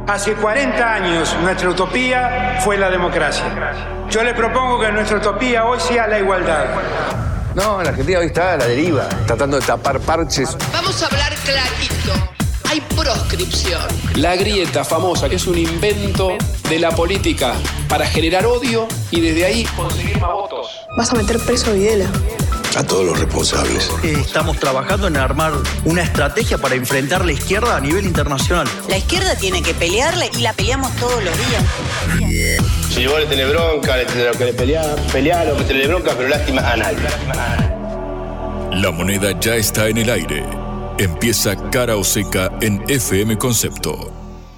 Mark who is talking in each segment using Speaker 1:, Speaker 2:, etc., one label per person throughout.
Speaker 1: Hace 40 años nuestra utopía fue la democracia. Yo le propongo que nuestra utopía hoy sea la igualdad.
Speaker 2: No, la Argentina hoy está a la deriva, tratando de tapar parches.
Speaker 3: Vamos a hablar clarito. Hay proscripción.
Speaker 4: La grieta famosa, que es un invento de la política para generar odio y desde ahí conseguir más votos.
Speaker 5: Vas a meter preso a Videla.
Speaker 6: A todos los responsables.
Speaker 7: Estamos trabajando en armar una estrategia para enfrentar la izquierda a nivel internacional.
Speaker 8: La izquierda tiene que pelearle y la peleamos todos los días.
Speaker 9: Si vos le tenés bronca, le tenés que pelear o meterle bronca, pero lástima a nadie.
Speaker 10: La moneda ya está en el aire. Empieza Cara o Seca en FM Concepto.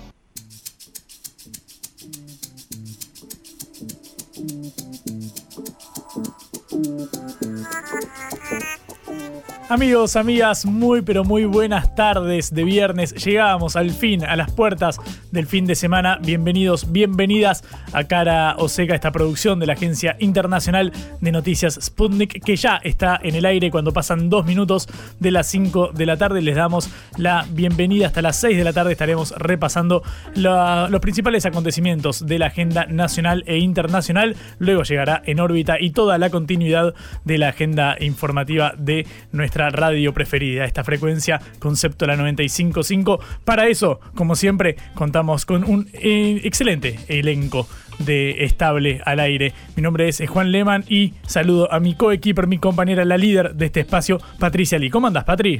Speaker 11: Amigos, amigas, muy pero muy buenas tardes de viernes. Llegamos al fin, a las puertas del fin de semana. Bienvenidos, bienvenidas a Cara o Seca, esta producción de la Agencia Internacional de Noticias Sputnik, que ya está en el aire cuando pasan 2 minutos de las 5 de la tarde. Les damos la bienvenida. Hasta las 6 de la tarde estaremos repasando los principales acontecimientos de la agenda nacional e internacional. Luego llegará En órbita y toda la continuidad de la agenda informativa de nuestra radio preferida, esta frecuencia Concepto la 95.5. Para eso, como siempre, contamos con un excelente elenco de Estable al Aire. Mi nombre es Juan Lehmann y saludo a mi coequiper, mi compañera, la líder de este espacio, Patricia Lee. ¿Cómo andás, Patri?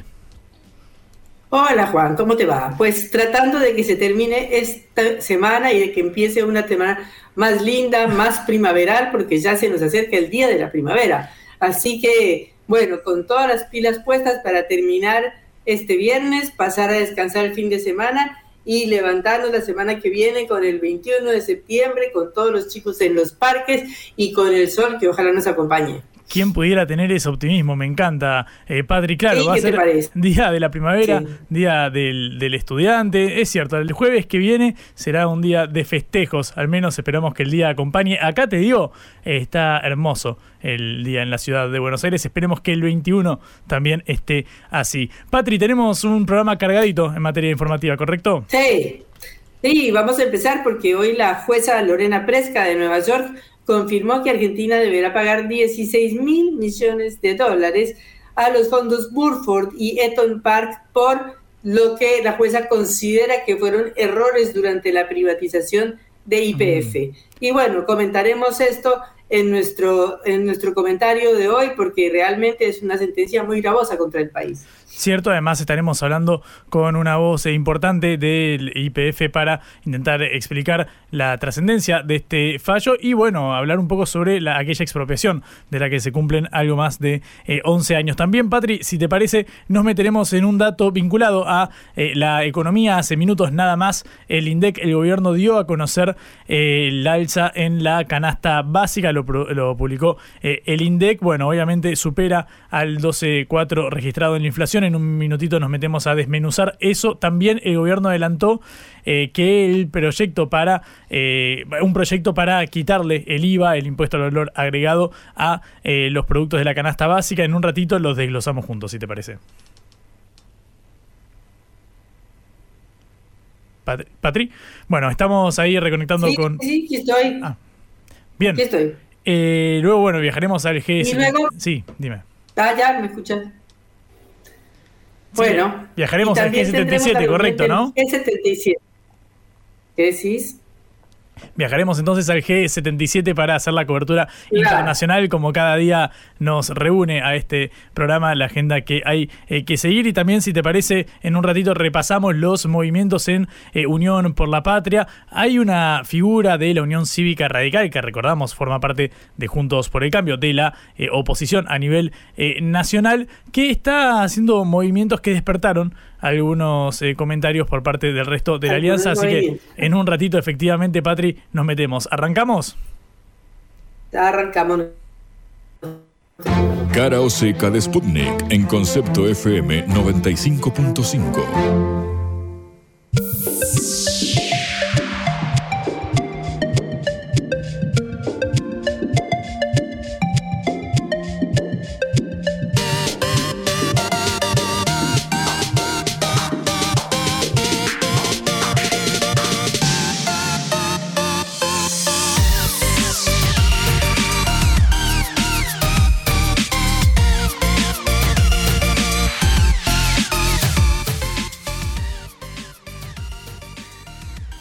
Speaker 12: Hola, Juan, ¿cómo te va? Pues tratando de que se termine esta semana y de que empiece una semana más linda, más primaveral, porque ya se nos acerca el día de la primavera. Así que bueno, con todas las pilas puestas para terminar este viernes, pasar a descansar el fin de semana y levantarnos la semana que viene con el 21 de septiembre, con todos los chicos en los parques y con el sol que ojalá nos acompañe.
Speaker 11: ¿Quién pudiera tener ese optimismo? Me encanta, Patri. Claro,
Speaker 12: sí,
Speaker 11: va a ser día de la primavera,
Speaker 12: sí.
Speaker 11: Día del estudiante. Es cierto, el jueves que viene será un día de festejos. Al menos esperamos que el día acompañe. Acá te digo, está hermoso el día en la ciudad de Buenos Aires. Esperemos que el 21 también esté así. Patri, tenemos un programa cargadito en materia informativa, ¿correcto?
Speaker 12: Sí, vamos a empezar porque hoy la jueza Lorena Presca de Nueva York confirmó que Argentina deberá pagar $16.000 millones a los fondos Burford y Eton Park por lo que la jueza considera que fueron errores durante la privatización de YPF. Y bueno, comentaremos esto en nuestro comentario de hoy porque realmente es una sentencia muy gravosa contra el país.
Speaker 11: Cierto, además estaremos hablando con una voz importante del YPF para intentar explicar la trascendencia de este fallo y bueno, hablar un poco sobre aquella expropiación de la que se cumplen algo más de 11 años. También, Patri, si te parece, nos meteremos en un dato vinculado a la economía. Hace minutos nada más, el INDEC, el gobierno, dio a conocer el alza en la canasta básica, lo publicó el INDEC. Bueno, obviamente supera al 12,4 registrado en la inflación. En un minutito nos metemos a desmenuzar eso. También el gobierno adelantó que el proyecto un proyecto para quitarle el IVA, el impuesto al valor agregado, a los productos de la canasta básica. En un ratito los desglosamos juntos, si te parece. Patri, bueno, estamos ahí reconectando con...
Speaker 12: Sí, aquí estoy.
Speaker 11: Bien.
Speaker 12: Aquí estoy.
Speaker 11: Luego, bueno, viajaremos al G7.
Speaker 12: ¿Y luego?
Speaker 11: Sí, dime.
Speaker 12: Ya, ¿me escuchan? Bueno.
Speaker 11: Viajaremos al G77, correcto, ¿no?
Speaker 12: G77. ¿Qué decís?
Speaker 11: Viajaremos entonces al G77 para hacer la cobertura internacional, como cada día nos reúne a este programa la agenda que hay que seguir. Y también, si te parece, en un ratito repasamos los movimientos en Unión por la Patria. Hay una figura de la Unión Cívica Radical que, recordamos, forma parte de Juntos por el Cambio, de la oposición a nivel nacional, que está haciendo movimientos que despertaron algunos comentarios por parte del resto de la alianza. Así que en un ratito, efectivamente, Patri, nos metemos. ¿Arrancamos?
Speaker 12: Arrancamos.
Speaker 10: Cara o Seca de Sputnik en Concepto FM 95.5.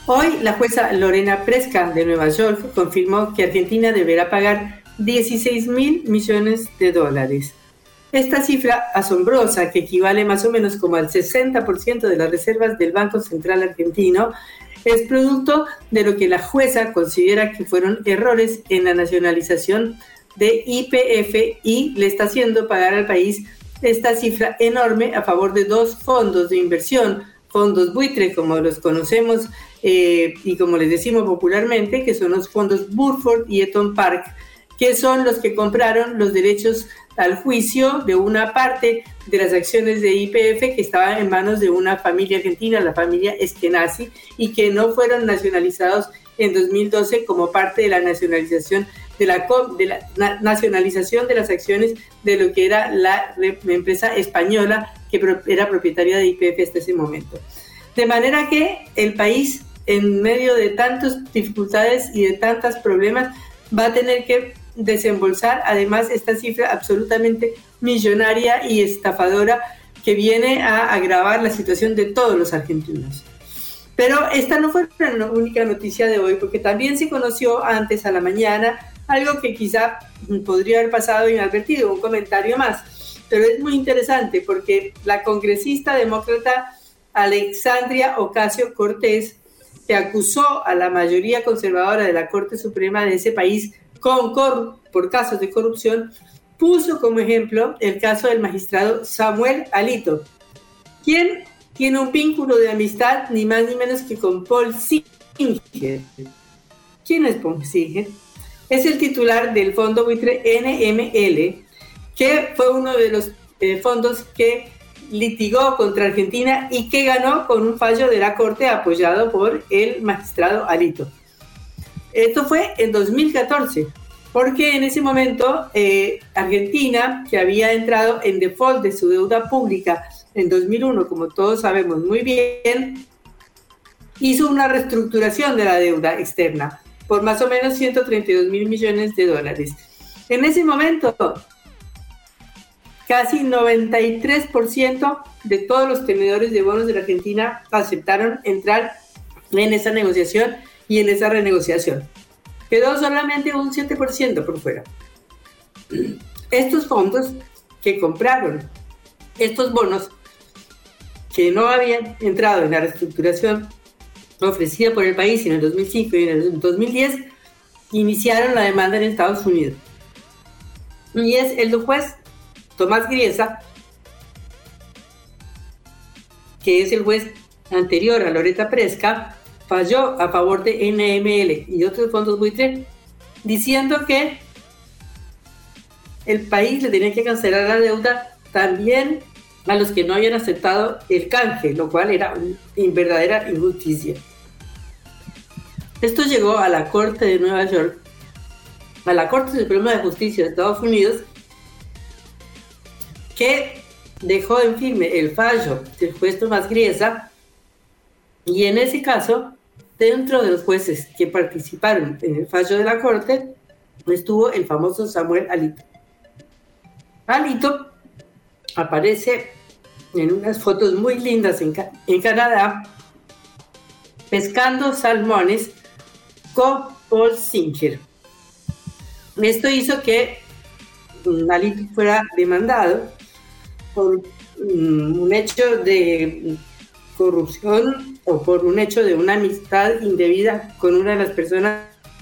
Speaker 12: Hoy la jueza Lorena Presca de Nueva York confirmó que Argentina deberá pagar 16.000 millones de dólares. Esta cifra asombrosa, que equivale más o menos como al 60% de las reservas del Banco Central Argentino, es producto de lo que la jueza considera que fueron errores en la nacionalización de YPF y le está haciendo pagar al país esta cifra enorme a favor de dos fondos de inversión, fondos buitre, como los conocemos y como les decimos popularmente, que son los fondos Burford y Eton Park, que son los que compraron los derechos al juicio de una parte de las acciones de YPF que estaban en manos de una familia argentina, la familia Eskenazi, y que no fueron nacionalizados en 2012 como parte de la nacionalización de la nacionalización de las acciones de lo que era la empresa española que era propietaria de YPF hasta ese momento. De manera que el país, en medio de tantas dificultades y de tantos problemas, va a tener que desembolsar además esta cifra absolutamente millonaria y estafadora que viene a agravar la situación de todos los argentinos. Pero esta no fue la única noticia de hoy, porque también se conoció antes a la mañana algo que quizá podría haber pasado inadvertido, un comentario más, pero es muy interesante porque la congresista demócrata Alexandria Ocasio-Cortez, que acusó a la mayoría conservadora de la Corte Suprema de ese país por casos de corrupción, puso como ejemplo el caso del magistrado Samuel Alito, quien tiene un vínculo de amistad ni más ni menos que con Paul Singer. ¿Quién es Paul Singer? Es el titular del fondo buitre NML, que fue uno de los fondos que litigó contra Argentina y que ganó con un fallo de la Corte apoyado por el magistrado Alito. Esto fue en 2014, porque en ese momento Argentina, que había entrado en default de su deuda pública en 2001, como todos sabemos muy bien, hizo una reestructuración de la deuda externa por más o menos 132.000 millones de dólares. En ese momento, casi 93% de todos los tenedores de bonos de la Argentina aceptaron entrar en esa negociación y en esa renegociación. Quedó solamente un 7% por fuera. Estos fondos que compraron estos bonos, que no habían entrado en la reestructuración ofrecida por el país en el 2005 y en el 2010, iniciaron la demanda en Estados Unidos. Y es el juez Tomás Griesa, que es el juez anterior a Lorena Presca, falló a favor de NML y otros fondos buitre, diciendo que el país le tenía que cancelar la deuda también a los que no habían aceptado el canje, lo cual era una verdadera injusticia. Esto llegó a la Corte de Nueva York, a la Corte Suprema de Justicia de Estados Unidos, que dejó en firme el fallo del juez Tomás Griesa, y en ese caso, dentro de los jueces que participaron en el fallo de la Corte, estuvo el famoso Samuel Alito. Alito aparece en unas fotos muy lindas en Canadá, pescando salmones con Paul Singer. Esto hizo que Alito fuera demandado por un hecho de corrupción o por un hecho de una amistad indebida con una de las personas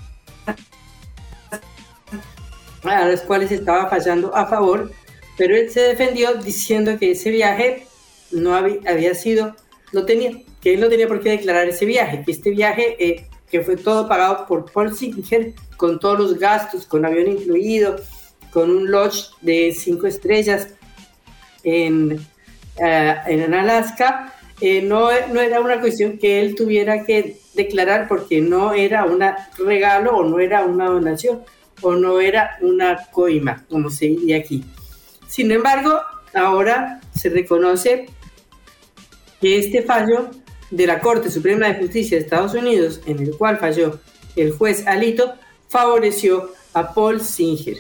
Speaker 12: a las cuales estaba fallando a favor, pero él se defendió diciendo que ese viaje no había sido, que él no tenía por qué declarar ese viaje, que este viaje que fue todo pagado por Paul Singer, con todos los gastos, con avión incluido, con un lodge de 5 estrellas en Alaska, no era una cuestión que él tuviera que declarar porque no era un regalo o no era una donación o no era una coima, como se diría aquí. Sin embargo, ahora se reconoce que este fallo de la Corte Suprema de Justicia de Estados Unidos, en el cual falló el juez Alito, favoreció a Paul Singer.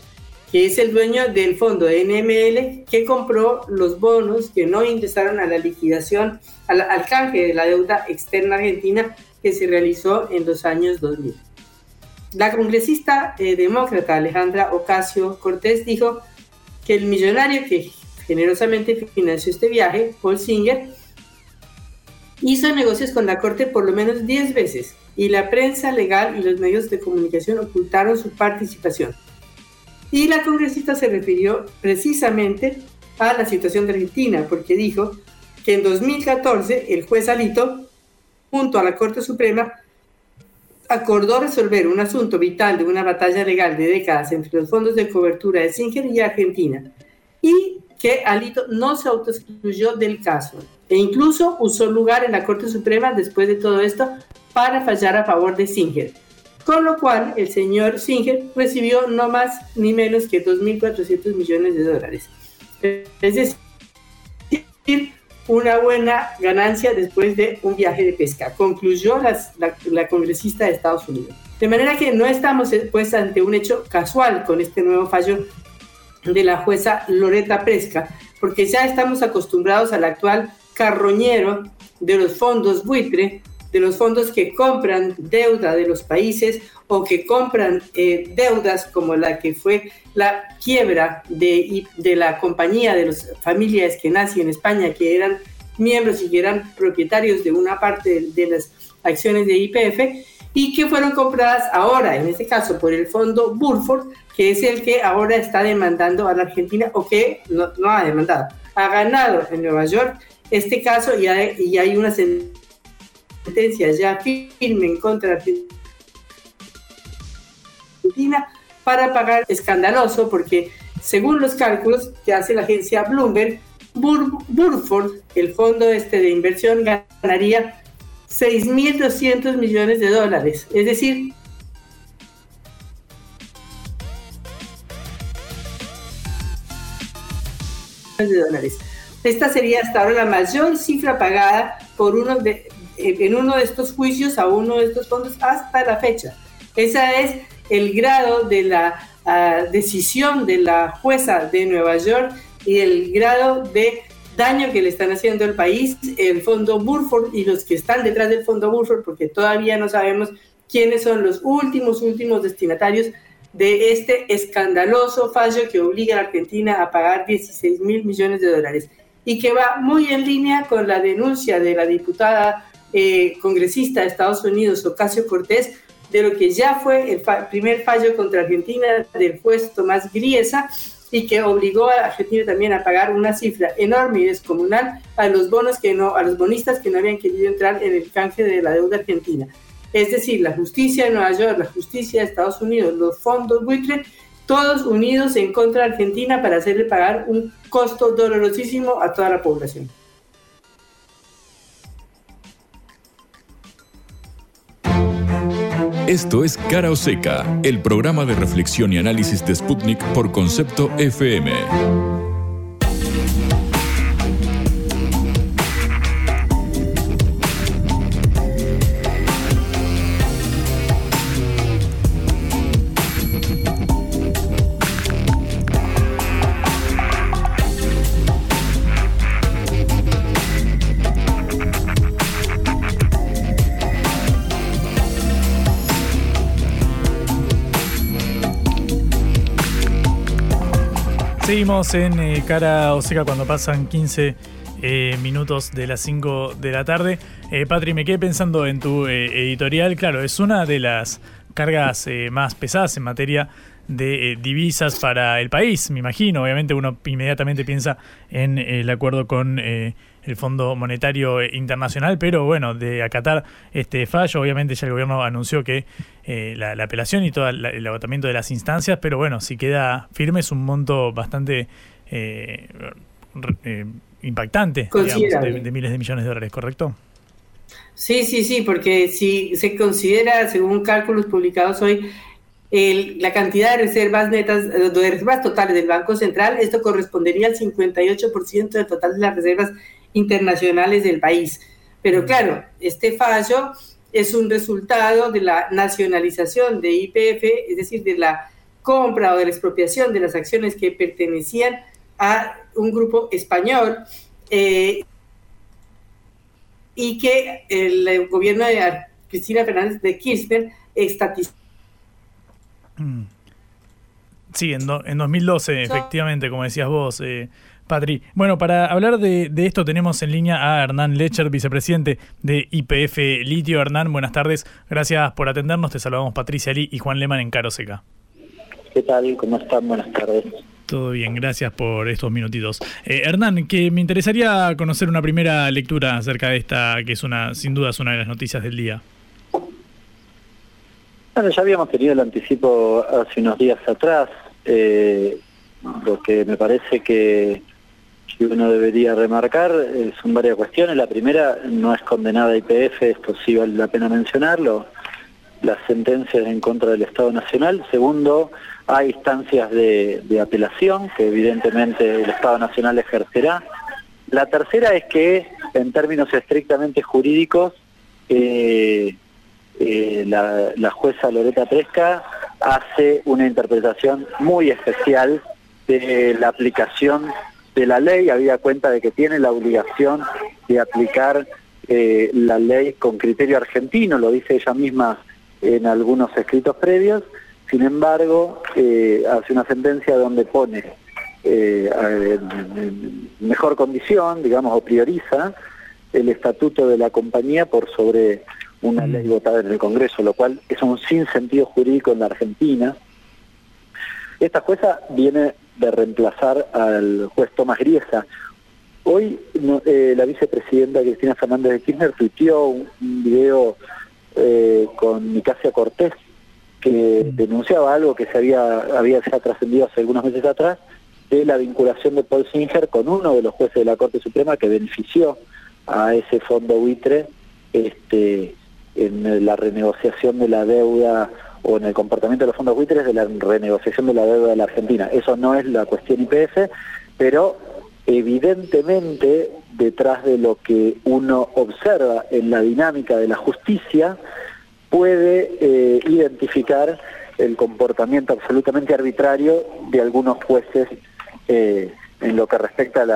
Speaker 12: que es el dueño del fondo de NML, que compró los bonos que no ingresaron a la liquidación, al canje de la deuda externa argentina que se realizó en los años 2000. La congresista demócrata Alejandra Ocasio-Cortez dijo que el millonario que generosamente financió este viaje, Paul Singer, hizo negocios con la Corte por lo menos 10 veces y la prensa legal y los medios de comunicación ocultaron su participación. Y la congresista se refirió precisamente a la situación de Argentina, porque dijo que en 2014 el juez Alito, junto a la Corte Suprema, acordó resolver un asunto vital de una batalla legal de décadas entre los fondos de cobertura de Singer y Argentina, y que Alito no se autoexcluyó del caso, e incluso usó lugar en la Corte Suprema después de todo esto para fallar a favor de Singer. Con lo cual, el señor Singer recibió no más ni menos que $2.400 millones. Es decir, una buena ganancia después de un viaje de pesca, concluyó la congresista de Estados Unidos. De manera que no estamos pues ante un hecho casual con este nuevo fallo de la jueza Lorena Presca, porque ya estamos acostumbrados al actual carroñero de los fondos buitre, de los fondos que compran deuda de los países o que compran deudas como la que fue la quiebra de la compañía de las familias que nací en España, que eran miembros y que eran propietarios de una parte de las acciones de YPF y que fueron compradas ahora, en este caso, por el fondo Burford, que es el que ahora está demandando a la Argentina, o que no ha demandado, ha ganado en Nueva York este caso y hay una sentencia ya firme en contra de Argentina para pagar. Escandaloso porque según los cálculos que hace la agencia Bloomberg, Burford, el fondo de inversión, ganaría $6.200 millones, es decir, $1.200 millones. Esta sería hasta ahora la mayor cifra pagada por en uno de estos juicios a uno de estos fondos hasta la fecha. Ese es el grado de la decisión de la jueza de Nueva York y el grado de daño que le están haciendo al país el fondo Burford y los que están detrás del fondo Burford, porque todavía no sabemos quiénes son los últimos destinatarios de este escandaloso fallo que obliga a la Argentina a pagar $16.000 millones y que va muy en línea con la denuncia de la diputada congresista de Estados Unidos, Ocasio-Cortez, de lo que ya fue el primer fallo contra Argentina del juez Tomás Griesa, y que obligó a Argentina también a pagar una cifra enorme y descomunal a los bonistas que no habían querido entrar en el canje de la deuda argentina. Es decir, la justicia de Nueva York, la justicia de Estados Unidos, los fondos buitre, todos unidos en contra de Argentina para hacerle pagar un costo dolorosísimo a toda la población.
Speaker 10: Esto es Cara o Seca, el programa de reflexión y análisis de Sputnik por Concepto FM.
Speaker 11: Seguimos en Cara o Seca cuando pasan 15 minutos de las 5 de la tarde. Patri, me quedé pensando en tu editorial. Claro, es una de las cargas más pesadas en materia de divisas para el país, me imagino. Obviamente uno inmediatamente piensa en el acuerdo con el Fondo Monetario Internacional, pero bueno, de acatar este fallo, obviamente ya el gobierno anunció que la apelación y todo el agotamiento de las instancias, pero bueno, si queda firme es un monto bastante impactante, digamos, de miles de millones de dólares, ¿correcto?
Speaker 12: Sí, porque si se considera, según cálculos publicados hoy, la cantidad de reservas netas, de reservas totales del Banco Central, esto correspondería al 58% del total de las reservas internacionales del país. Pero claro, este fallo es un resultado de la nacionalización de YPF, es decir, de la compra o de la expropiación de las acciones que pertenecían a un grupo español, y que el gobierno de Cristina Fernández de Kirchner estatizó.
Speaker 11: Sí, en 2012, efectivamente, como decías vos, Patri. Bueno, para hablar de esto tenemos en línea a Hernán Lecher, vicepresidente de YPF Litio. Hernán, buenas tardes. Gracias por atendernos. Te saludamos Patricia Lee y Juan Lehmann en Caro Seca.
Speaker 5: ¿Qué tal? ¿Cómo están? Buenas tardes.
Speaker 11: Todo bien, gracias por estos minutitos. Hernán, que me interesaría conocer una primera lectura acerca de esta, que es sin duda es una de las noticias del día.
Speaker 5: Bueno, ya habíamos tenido el anticipo hace unos días atrás, lo que me parece que uno debería remarcar son varias cuestiones. La primera, no es condenada a YPF, esto sí vale la pena mencionarlo, las sentencias en contra del Estado Nacional. Segundo, hay instancias de apelación que evidentemente el Estado Nacional ejercerá. La tercera es que, en términos estrictamente jurídicos, la jueza Loreta Presca hace una interpretación muy especial de la aplicación de la ley, habida cuenta de que tiene la obligación de aplicar la ley con criterio argentino, lo dice ella misma en algunos escritos previos. Sin embargo, hace una sentencia donde pone en mejor condición, digamos, o prioriza el estatuto de la compañía por sobre una ley votada en el Congreso, lo cual es un sinsentido jurídico en la Argentina. Esta jueza viene de reemplazar al juez Tomás Griesa. Hoy la vicepresidenta Cristina Fernández de Kirchner tuiteó un video con Nicasia Cortés, que denunciaba algo que se había trascendido hace algunos meses atrás, de la vinculación de Paul Singer con uno de los jueces de la Corte Suprema que benefició a ese fondo buitre en la renegociación de la deuda, o en el comportamiento de los fondos buitres de la renegociación de la deuda de la Argentina. Eso no es la cuestión YPF, pero evidentemente detrás de lo que uno observa en la dinámica de la justicia puede identificar el comportamiento absolutamente arbitrario de algunos jueces en lo que respecta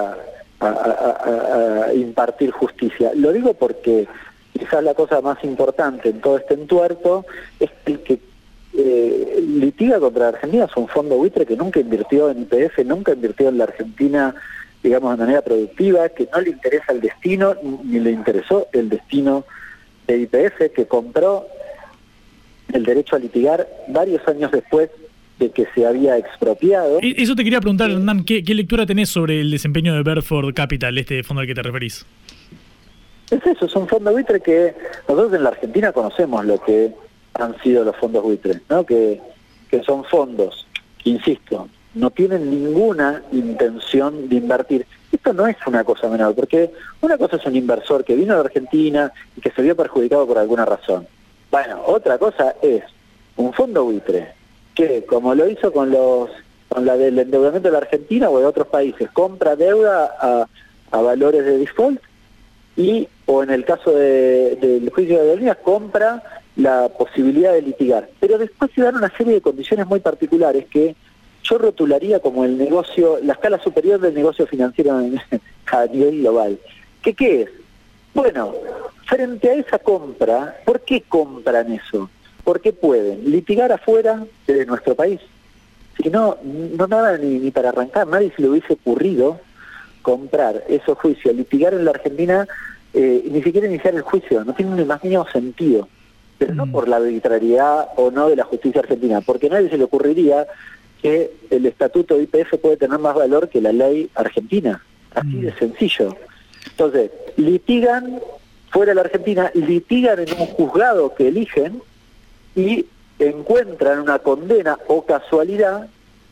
Speaker 5: a impartir justicia. Lo digo porque quizás la cosa más importante en todo este entuerto es el que litiga contra la Argentina es un fondo buitre que nunca invirtió en YPF, nunca invirtió en la Argentina, digamos, de manera productiva, que no le interesa el destino, ni le interesó el destino de YPF, que compró el derecho a litigar varios años después de que se había expropiado.
Speaker 11: Eso te quería preguntar, Hernán, ¿qué lectura tenés sobre el desempeño de Bedford Capital, este fondo al que te referís?
Speaker 5: Es eso, es un fondo buitre que nosotros en la Argentina conocemos lo que han sido los fondos buitres, ¿no? Que son fondos que, insisto, no tienen ninguna intención de invertir. Esto no es una cosa menor, porque una cosa es un inversor que vino a la Argentina y que se vio perjudicado por alguna razón. Bueno, otra cosa es un fondo buitre que, como lo hizo con la del endeudamiento de la Argentina o de otros países, compra deuda a valores de default o en el caso del juicio de Aerolíneas, compra la posibilidad de litigar. Pero después se dan una serie de condiciones muy particulares que yo rotularía como el negocio, la escala superior del negocio financiero a nivel global. ¿Qué es? Bueno, frente a esa compra, ¿por qué compran eso? Porque pueden litigar afuera de nuestro país. Si no nada ni para arrancar, nadie se le hubiese ocurrido comprar esos juicios, litigar en la Argentina, ni siquiera iniciar el juicio, no tiene ni más mínimo sentido. Pero no por la arbitrariedad o no de la justicia argentina, porque a nadie se le ocurriría que el estatuto de YPF puede tener más valor que la ley argentina, así de sencillo. Entonces, litigan fuera de la Argentina, litigan en un juzgado que eligen y encuentran una condena o casualidad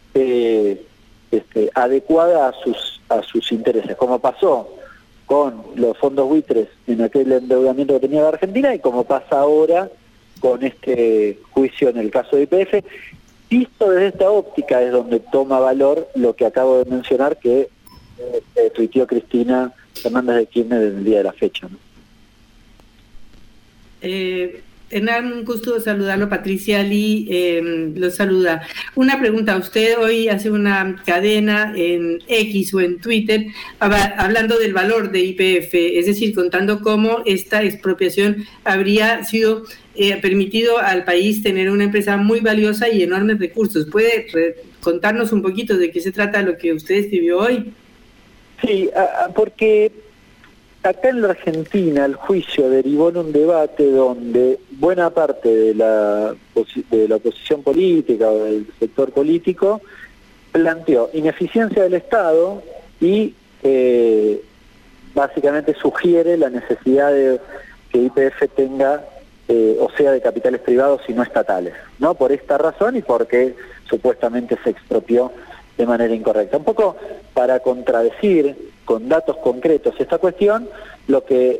Speaker 5: adecuada a sus intereses, como pasó con los fondos buitres en aquel endeudamiento que tenía la Argentina y como pasa ahora con este juicio en el caso de YPF. Visto desde esta óptica es donde toma valor lo que acabo de mencionar, que tuiteó Cristina Fernández de Kirchner en el día de la fecha, ¿no?
Speaker 12: Hernán, un gusto saludarlo. Patricia Lee lo saluda. Una pregunta. Usted hoy hace una cadena en X o en Twitter hablando del valor de YPF, es decir, contando cómo esta expropiación habría sido permitido al país tener una empresa muy valiosa y enormes recursos. ¿Puede contarnos un poquito de qué se trata lo que usted escribió hoy?
Speaker 5: Sí, porque acá en la Argentina el juicio derivó en un debate donde buena parte de la oposición política o del sector político planteó ineficiencia del Estado y básicamente sugiere la necesidad de que YPF tenga o sea de capitales privados y no estatales, ¿no? Por esta razón y porque supuestamente se expropió de manera incorrecta. Un poco para contradecir con datos concretos esta cuestión, lo que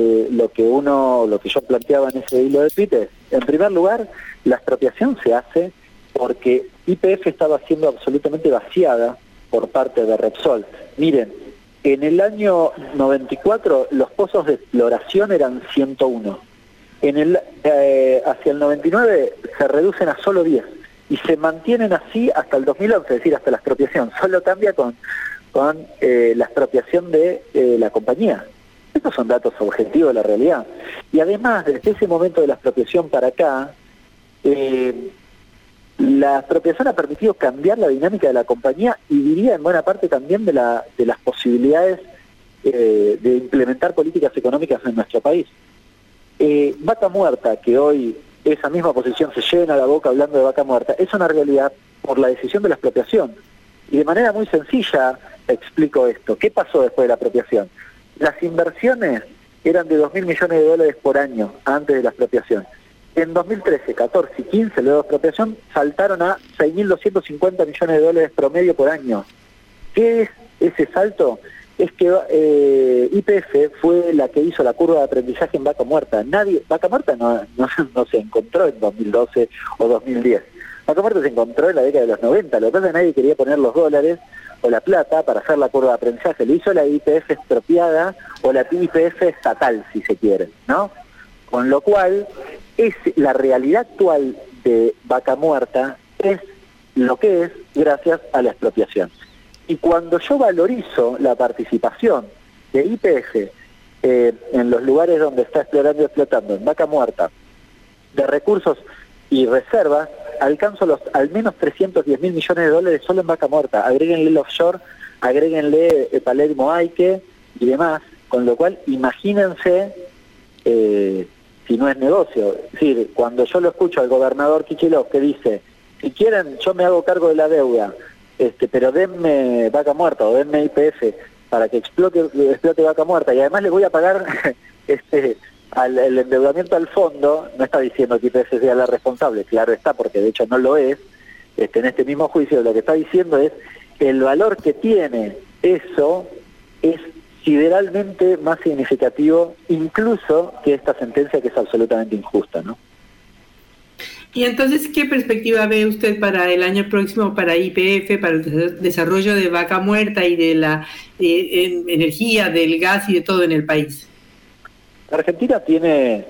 Speaker 5: yo planteaba en ese hilo de Twitter, en primer lugar, la expropiación se hace porque YPF estaba siendo absolutamente vaciada por parte de Repsol. Miren, en el año 94 los pozos de exploración eran 101. Hacia el 99 se reducen a solo 10 y se mantienen así hasta el 2011, es decir, hasta la expropiación. Solo cambia con la expropiación de la compañía. Estos son datos objetivos de la realidad. Y además, desde ese momento de la expropiación para acá, la expropiación ha permitido cambiar la dinámica de la compañía y diría en buena parte también de las posibilidades de implementar políticas económicas en nuestro país. Vaca Muerta, que hoy esa misma oposición se llena la boca hablando de Vaca Muerta, es una realidad por la decisión de la expropiación. Y de manera muy sencilla explico esto. ¿Qué pasó después de la expropiación? Las inversiones eran de $2.000 millones por año antes de la expropiación. En 2013, 14 y 15, luego de la expropiación, saltaron a $6.250 millones promedio por año. ¿Qué es ese salto? Es que YPF fue la que hizo la curva de aprendizaje en Vaca Muerta. Vaca Muerta no se encontró en 2012 o 2010. Vaca Muerta se encontró en la década de los 90. Lo que pasa es que nadie quería poner los dólares o la plata para hacer la curva de aprendizaje. Lo hizo la YPF expropiada o la YPF estatal, si se quiere, ¿no? Con lo cual, la realidad actual de Vaca Muerta es lo que es gracias a la expropiación. Y cuando yo valorizo la participación de YPF en los lugares donde está explotando, en Vaca Muerta, de recursos y reservas, alcanzo al menos $310.000 millones solo en Vaca Muerta. Agréguenle el offshore, agréguenle Palermo Aike y demás, con lo cual imagínense si no es negocio. Es decir, cuando yo lo escucho al gobernador Kicillof que dice, si quieren yo me hago cargo de la deuda, pero denme Vaca Muerta o denme YPF para que explote Vaca Muerta y además les voy a pagar el endeudamiento al fondo, no está diciendo que YPF sea la responsable, claro está, porque de hecho no lo es, en este mismo juicio lo que está diciendo es el valor que tiene eso es sideralmente más significativo incluso que esta sentencia que es absolutamente injusta, ¿no?
Speaker 12: Y entonces, ¿qué perspectiva ve usted para el año próximo para YPF, para el desarrollo de Vaca Muerta y de la energía, del gas y de todo en el país?
Speaker 5: Argentina tiene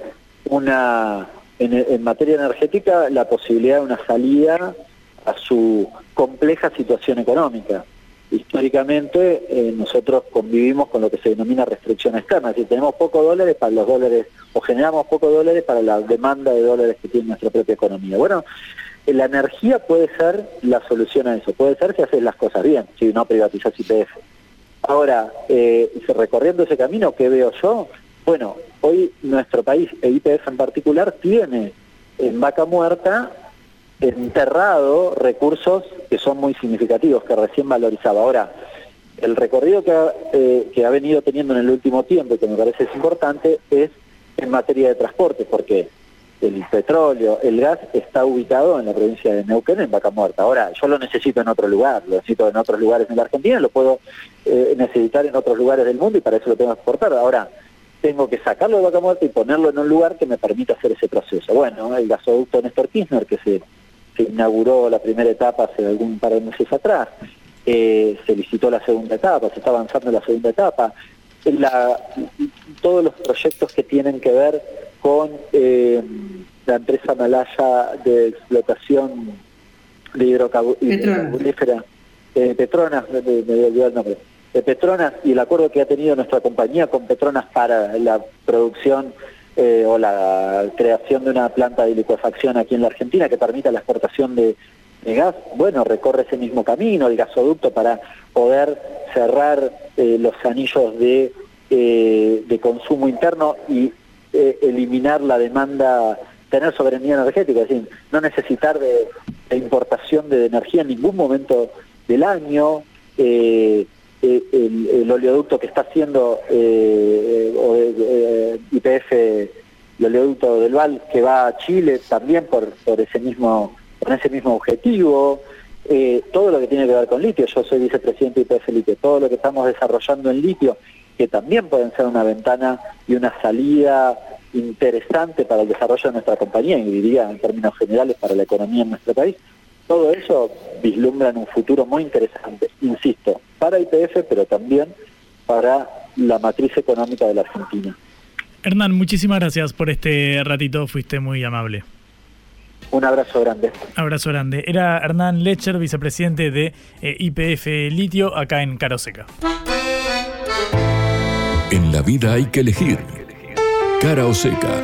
Speaker 5: en materia energética la posibilidad de una salida a su compleja situación económica. Históricamente nosotros convivimos con lo que se denomina restricción externa, es decir, tenemos pocos dólares para los dólares, o generamos pocos dólares para la demanda de dólares que tiene nuestra propia economía. Bueno, la energía puede ser la solución a eso, puede ser si haces las cosas bien, si no privatizas YPF. Ahora, recorriendo ese camino, ¿qué veo yo? Bueno, hoy nuestro país, YPF en particular, tiene en Vaca Muerta enterrado recursos que son muy significativos, que recién valorizaba. Ahora, el recorrido que ha venido teniendo en el último tiempo, y que me parece es importante, es en materia de transporte, porque el petróleo, el gas está ubicado en la provincia de Neuquén, en Vaca Muerta. Ahora, yo lo necesito en otro lugar, lo necesito en otros lugares en la Argentina, lo puedo necesitar en otros lugares del mundo y para eso lo tengo que exportar. Ahora, tengo que sacarlo de Vaca Muerta y ponerlo en un lugar que me permita hacer ese proceso. Bueno, el gasoducto Néstor Kirchner, que se inauguró la primera etapa hace algún par de meses atrás, se licitó la segunda etapa, se está avanzando en la segunda etapa. todos los proyectos que tienen que ver con la empresa malaya de explotación de hidrocarburífera, Petronas, me olvidé el nombre, de Petronas, y el acuerdo que ha tenido nuestra compañía con Petronas para la producción o la creación de una planta de licuefacción aquí en la Argentina que permita la exportación de gas, bueno, recorre ese mismo camino, el gasoducto, para poder cerrar los anillos de consumo interno y eliminar la demanda, tener soberanía energética, es decir, no necesitar de importación de energía en ningún momento del año. El oleoducto que está haciendo YPF, el oleoducto del Val, que va a Chile también con ese mismo objetivo. Todo lo que tiene que ver con litio, yo soy vicepresidente de YPF Litio, todo lo que estamos desarrollando en litio, que también pueden ser una ventana y una salida interesante para el desarrollo de nuestra compañía, y diría en términos generales para la economía en nuestro país. Todo eso vislumbra en un futuro muy interesante, insisto, para YPF, pero también para la matriz económica de la Argentina.
Speaker 11: Hernán, muchísimas gracias por este ratito, fuiste muy amable.
Speaker 5: Un abrazo grande.
Speaker 11: Abrazo grande. Era Hernán Lecher, vicepresidente de YPF Litio, acá en Cara o Seca.
Speaker 10: En la vida hay que elegir. Cara o Seca.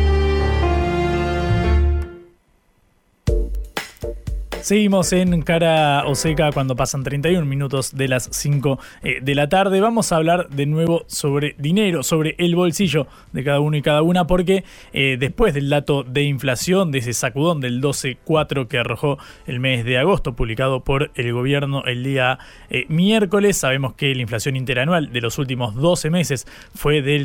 Speaker 11: Seguimos en Cara o Seca cuando pasan 31 minutos de las 5 de la tarde. Vamos a hablar de nuevo sobre dinero, sobre el bolsillo de cada uno y cada una, porque después del dato de inflación, de ese sacudón del 12,4 que arrojó el mes de agosto, publicado por el gobierno el día miércoles, sabemos que la inflación interanual de los últimos 12 meses fue del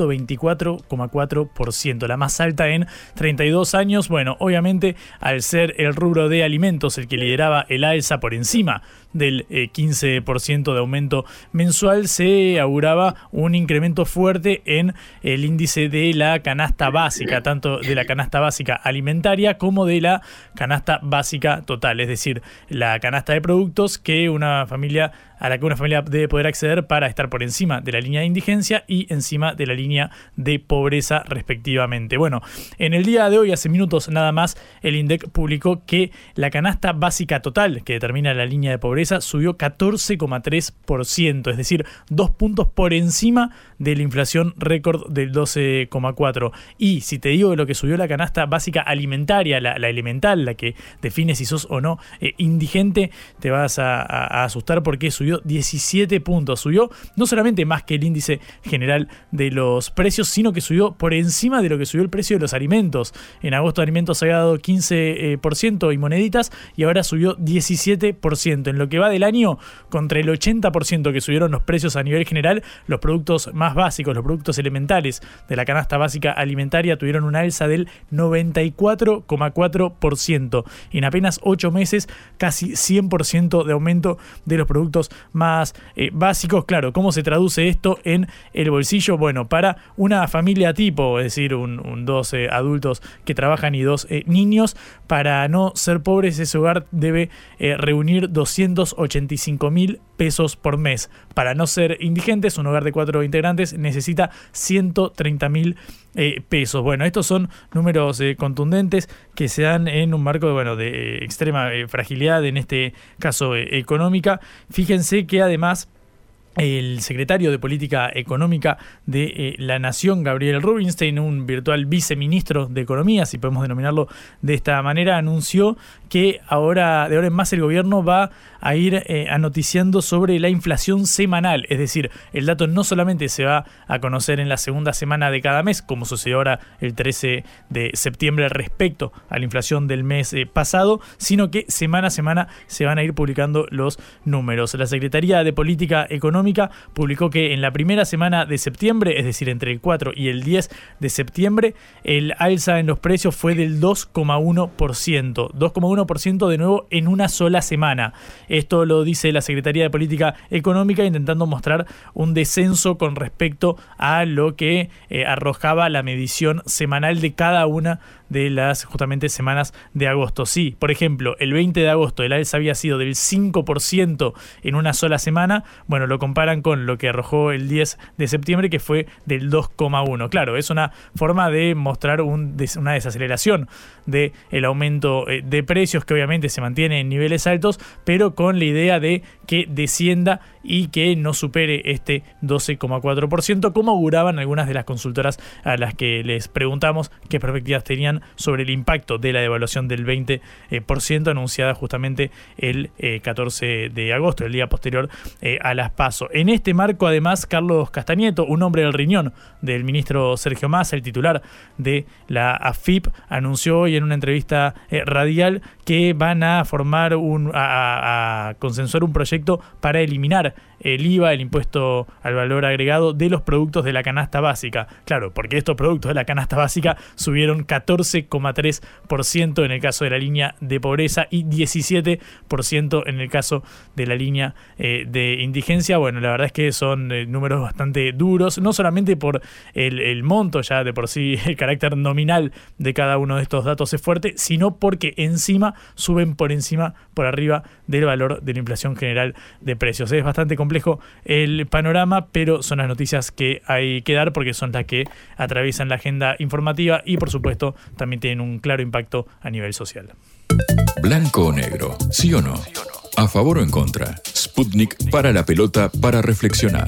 Speaker 11: 124,4%, la más alta en 32 años. Bueno, obviamente, al ser el rubro de alimentos el que lideraba el alza por encima del 15% de aumento mensual, se auguraba un incremento fuerte en el índice de la canasta básica, tanto de la canasta básica alimentaria como de la canasta básica total, es decir, la canasta de productos a la que una familia debe poder acceder para estar por encima de la línea de indigencia y encima de la línea de pobreza respectivamente. Bueno, en el día de hoy, hace minutos nada más, el INDEC publicó que la canasta básica total, que determina la línea de pobreza, subió 14,3%, es decir, 2 puntos por encima de la inflación récord del 12,4%. Y si te digo lo que subió la canasta básica alimentaria, la elemental, la que define si sos o no indigente, te vas a asustar, porque subió 17 puntos. Subió no solamente más que el índice general de los precios, sino que subió por encima de lo que subió el precio de los alimentos. En agosto alimentos había dado 15% y moneditas, y ahora subió 17%. En lo que va del año, contra el 80% que subieron los precios a nivel general, los productos más básicos, los productos elementales de la canasta básica alimentaria, tuvieron una alza del 94,4%. En apenas 8 meses, casi 100% de aumento de los productos más básicos. Claro, ¿cómo se traduce esto en el bolsillo? Bueno, para una familia tipo, es decir, dos adultos que trabajan y 2 niños, para no ser pobres, ese hogar debe reunir 285.000 pesos por mes. Para no ser indigentes, un hogar de 4 integrantes necesita 130.000 pesos. Bueno, estos son números contundentes que se dan en un marco de extrema fragilidad, en este caso económica. Fíjense que además el secretario de Política Económica de la Nación, Gabriel Rubinstein, un virtual viceministro de Economía, si podemos denominarlo de esta manera, anunció que de ahora en más el gobierno va a ir anoticiando sobre la inflación semanal. Es decir, el dato no solamente se va a conocer en la segunda semana de cada mes, como sucedió ahora el 13 de septiembre respecto a la inflación del mes pasado, sino que semana a semana se van a ir publicando los números. La Secretaría de Política Económica publicó que en la primera semana de septiembre, es decir, entre el 4 y el 10 de septiembre, el alza en los precios fue del 2,1%. 2,1% de nuevo en una sola semana. Esto lo dice la Secretaría de Política Económica, intentando mostrar un descenso con respecto a lo que arrojaba la medición semanal de cada una de las justamente semanas de agosto. Sí, por ejemplo, el 20 de agosto el alza había sido del 5% en una sola semana, bueno, lo comparan con lo que arrojó el 10 de septiembre, que fue del 2,1%. Claro, es una forma de mostrar una desaceleración del aumento de precios, que obviamente se mantiene en niveles altos, pero con la idea de que descienda y que no supere este 12,4%, como auguraban algunas de las consultoras a las que les preguntamos qué perspectivas tenían sobre el impacto de la devaluación del 20% anunciada justamente el 14 de agosto, el día posterior a las PASO. En este marco, además, Carlos Castañeto, un hombre del riñón del ministro Sergio Massa, el titular de la AFIP, anunció hoy en una entrevista radial que van a formar a consensuar un proyecto para eliminar el IVA, el impuesto al valor agregado, de los productos de la canasta básica. Claro, porque estos productos de la canasta básica subieron 14,3% en el caso de la línea de pobreza y 17% en el caso de la línea de indigencia. Bueno, la verdad es que son números bastante duros, no solamente por el monto, ya de por sí el carácter nominal de cada uno de estos datos es fuerte, sino porque encima suben por arriba del valor de la inflación general de precios. Es bastante complejo el panorama, pero son las noticias que hay que dar porque son las que atraviesan la agenda informativa y, por supuesto, también tienen un claro impacto a nivel social.
Speaker 10: Blanco o negro, ¿sí o no? ¿A favor o en contra? Sputnik para la pelota para reflexionar.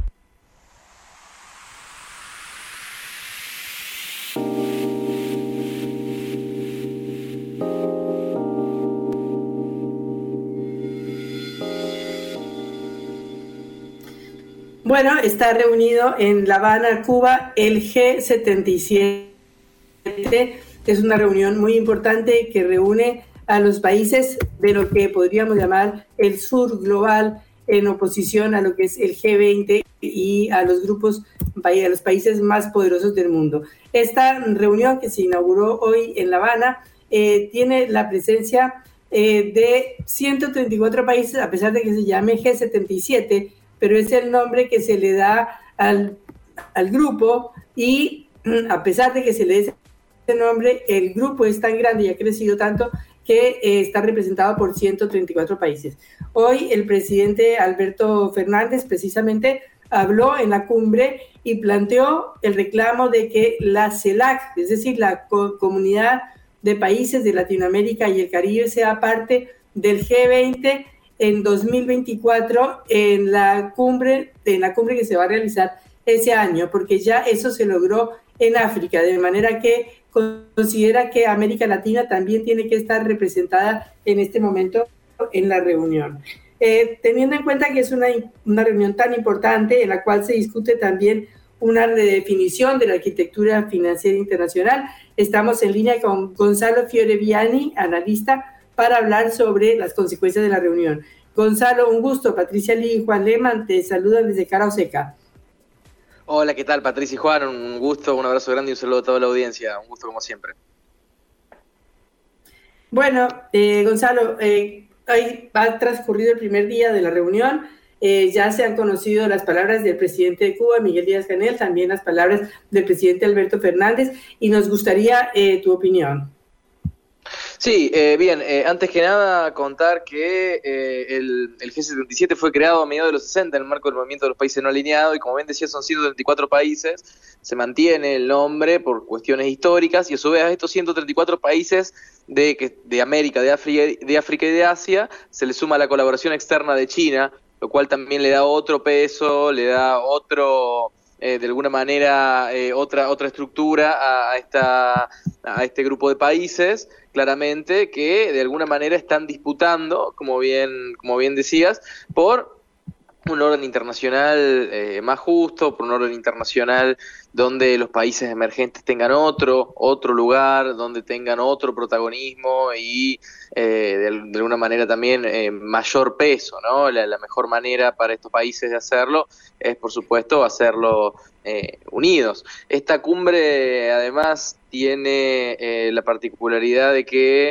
Speaker 12: Bueno, está reunido en La Habana, Cuba, el G77. Es una reunión muy importante que reúne a los países de lo que podríamos llamar el sur global, en oposición a lo que es el G20 y a los grupos, a los países más poderosos del mundo. Esta reunión, que se inauguró hoy en La Habana, tiene la presencia de 134 países, a pesar de que se llame G77, pero es el nombre que se le da al grupo, y a pesar de que se le dé ese nombre, el grupo es tan grande y ha crecido tanto que está representado por 134 países. Hoy el presidente Alberto Fernández precisamente habló en la cumbre y planteó el reclamo de que la CELAC, es decir, la Comunidad de Países de Latinoamérica y el Caribe, sea parte del G20 en 2024 en la cumbre que se va a realizar ese año, porque ya eso se logró en África, de manera que considera que América Latina también tiene que estar representada en este momento en la reunión. Teniendo en cuenta que es una reunión tan importante en la cual se discute también una redefinición de la arquitectura financiera internacional, estamos en línea con Gonzalo Fioreviani, analista, para hablar sobre las consecuencias de la reunión. Gonzalo, un gusto. Patricia Lee y Juan Lehmann te saludan desde Cara Oseca.
Speaker 13: Hola, ¿qué tal? Patricia y Juan, un gusto, un abrazo grande y un saludo a toda la audiencia. Un gusto como siempre.
Speaker 12: Bueno, Gonzalo, hoy ha transcurrido el primer día de la reunión. Ya se han conocido las palabras del presidente de Cuba, Miguel Díaz-Canel, también las palabras del presidente Alberto Fernández, y nos gustaría tu opinión.
Speaker 13: Sí, bien, antes que nada contar que el G77 fue creado a mediados de los 60 en el marco del movimiento de los países no alineados, y como bien decía son 134 países, se mantiene el nombre por cuestiones históricas, y a su vez a estos 134 países de América, de África y de Asia se le suma la colaboración externa de China, lo cual también le da otro peso, le da otro... de alguna manera otra estructura a este grupo de países, claramente, que de alguna manera están disputando, como bien decías, por un orden internacional más justo, por un orden internacional donde los países emergentes tengan otro lugar, donde tengan otro protagonismo y de alguna manera también mayor peso, ¿no? La mejor manera para estos países de hacerlo es, por supuesto, hacerlo unidos. Esta cumbre, además, tiene la particularidad de que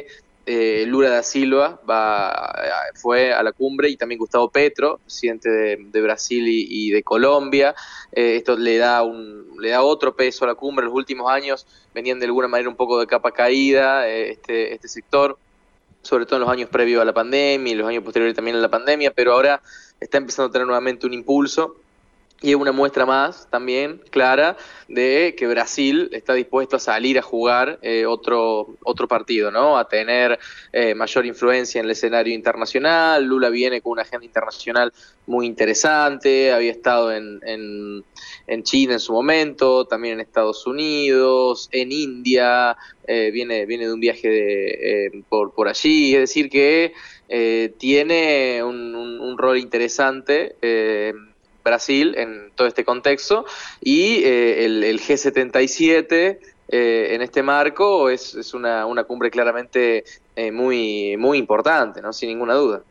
Speaker 13: Lula da Silva fue a la cumbre, y también Gustavo Petro, presidente de Brasil y de Colombia. Esto le da otro peso a la cumbre. En los últimos años venían de alguna manera un poco de capa caída este sector, sobre todo en los años previos a la pandemia y los años posteriores también a la pandemia, pero ahora está empezando a tener nuevamente un impulso. Y es una muestra más también clara de que Brasil está dispuesto a salir a jugar otro partido, ¿no? A tener mayor influencia en el escenario internacional. Lula viene con una agenda internacional muy interesante, había estado en China en su momento, también en Estados Unidos, en India, viene de un viaje por allí, es decir que tiene un rol interesante Brasil en todo este contexto, y el G77 en este marco es una cumbre claramente muy, muy importante, ¿no? Sin ninguna duda.